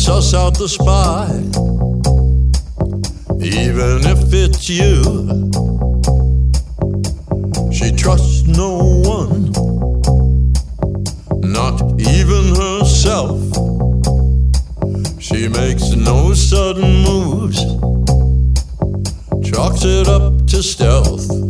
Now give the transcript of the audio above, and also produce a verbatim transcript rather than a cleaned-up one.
suss out the spy. Even if it's you, she trusts no one, not even herself. She makes no sudden moves, chalks it up to stealth.